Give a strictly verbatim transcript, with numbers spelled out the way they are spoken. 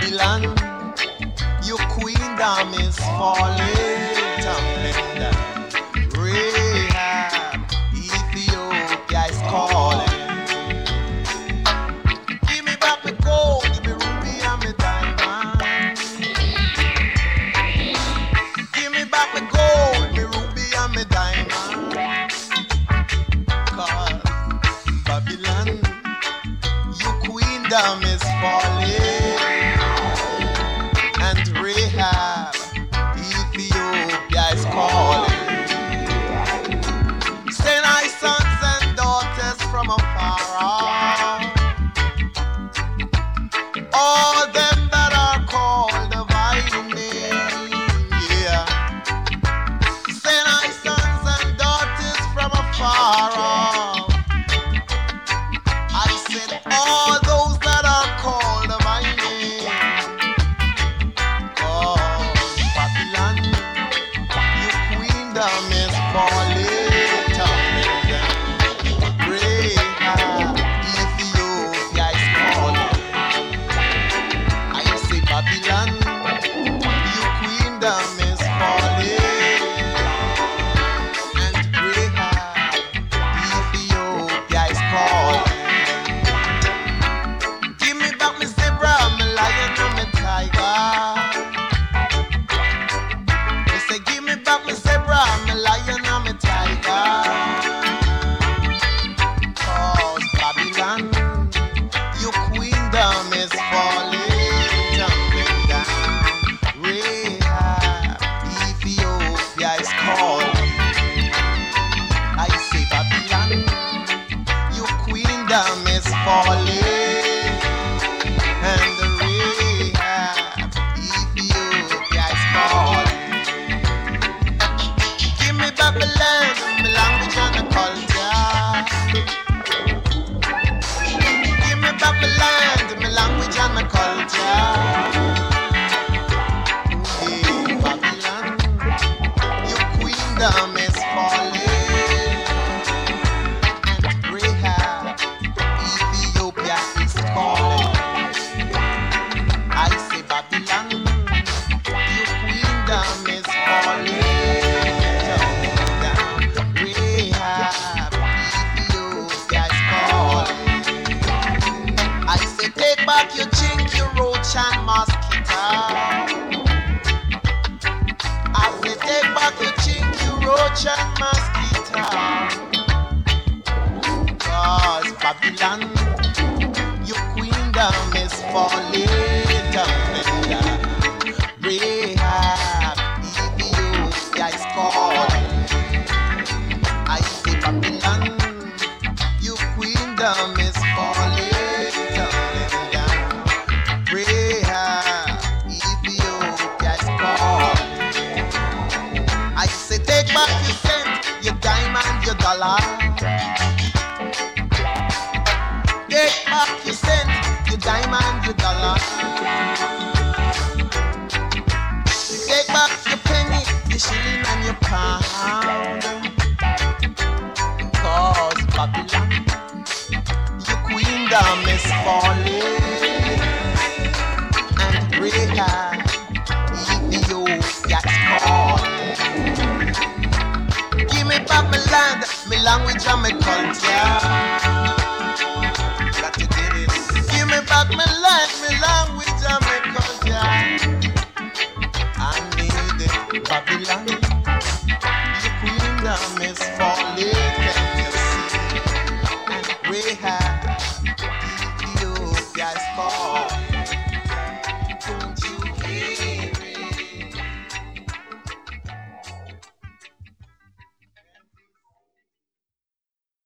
Babylon, your queendom is falling, tumbling down. Rahab, Ethiopia is calling. Give me back my gold, give me ruby and my diamond. Give me back my gold, my ruby and my diamond. Cause Babylon, your queendom is falling. And Rahab, Ethiopia is calling. Send I sons and daughters from afar off. All them that are called by name, yeah. Send I sons and daughters from afar off. I said all those that are called by name. Oh, Babylon, your queendom is falling, tumbling down. Rahab, Ethiopia is calling. I say Babylon, your queendom is falling. And Rahab, Ethiopia is calling. Give me back my zebra, my lion and my tiger. They say give me back my zebra, my lion and my tiger. Cause Babylon, your queendom is falling, tumbling down. Rahab, Ethiopia is calling. I say Babylon, your queendom is falling. And the Rahab, Ethiopia is calling. Give me back my land, my language and the culture. Give me back my land, my language and my culture. Yeah, Babylon, your queendom is falling. And Rahab, Ethiopia is calling. I say Babylon, your queendom is falling, tumbling down. Rahab, Ethiopia is calling. I say take back your chink, your roach and mosquito. I say take back your chink, your roach and mosquito. Cause Babylon, your queendom is falling, tumbling down. Rahab, Ethiopia is calling. I say Babylon, your queendom is falling, tumbling down. Rahab, Ethiopia is calling. I say take back your cent, your diamond, your dollar. Take back your cent, your diamond, your dollar. Take back your penny, your shilling and your pound. Cause Babylon, your queendom is falling. And Rahab, Ethiopia is calling. Give me back my land, my language and my culture.